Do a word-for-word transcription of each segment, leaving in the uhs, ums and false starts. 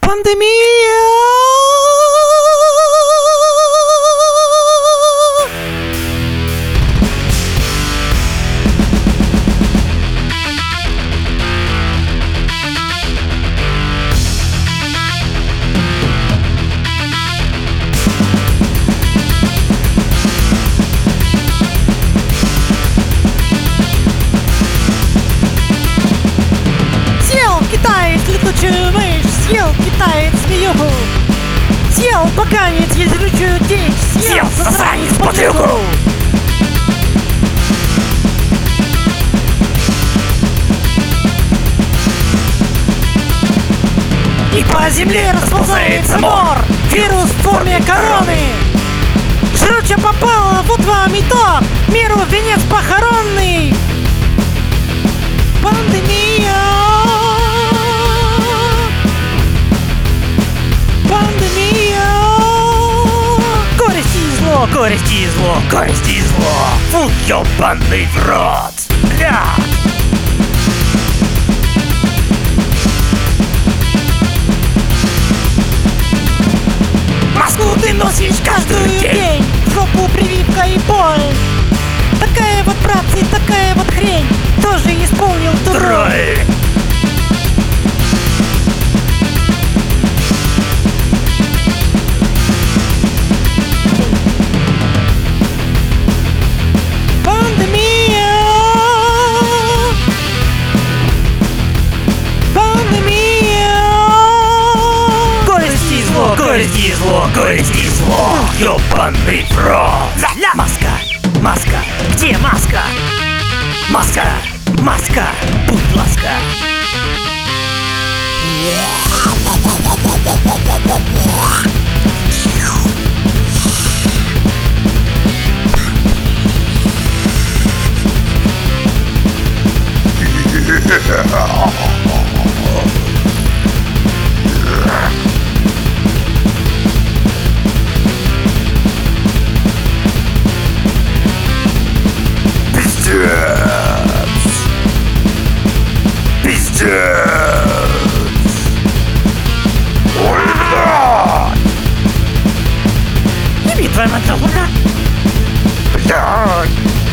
Пандемия! Съел китаец летучую мышь, съел китаец змеюку, съел поганец язычую дичь, съел засранец бутылку. И по земле расползается мор, вирус в форме короны. Жрут, что попало, вот вам итог, миру венец похоронный. Пандемия! Пандемия! Горесть и зло, горесть и зло, горесть и зло. Фу, ёбаный в рот! Бля! Маску ты носишь каждую день, в жопу прививка и боль. Такая вот, братцы, такая вот хрень, тоже исполнил ту роль. Пандемия! Пандемия! Горесть и зло, горесть и зло, горесть и зло. Ёбаный в рот! Ля-ля! Маска! Маска! Где маска? Маска! Маска! Будь ласка! Ебит твою мать, ура! Блядь!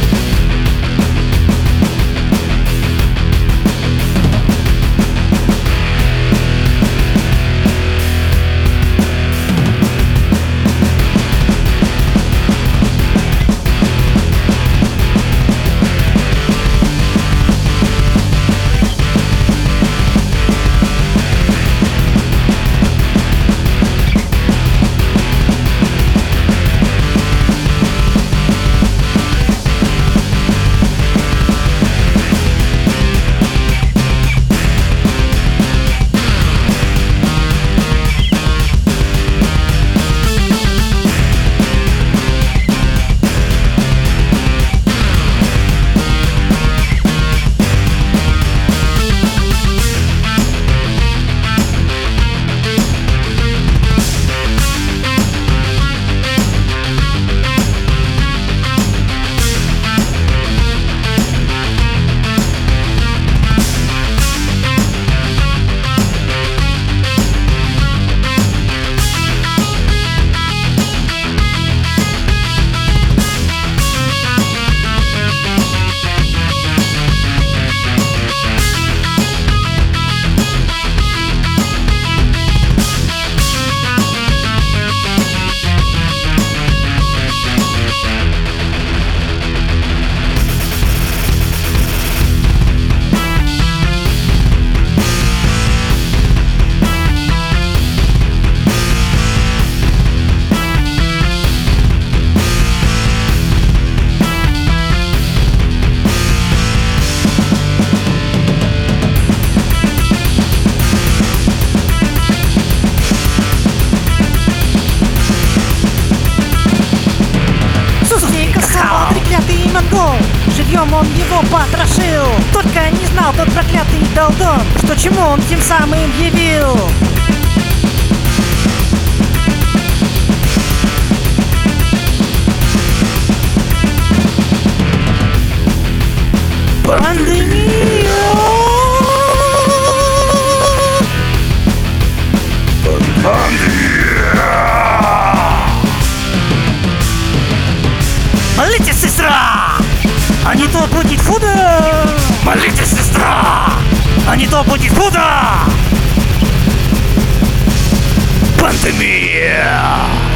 Треклятый монгол, живьем он его потрошил. Только не знал тот проклятый долдон, что чему он тем самым явил. Пандемия! Молитесь, сестра! А не то будет худо! Молитесь, сестра! А не то будет худо! Пандемия!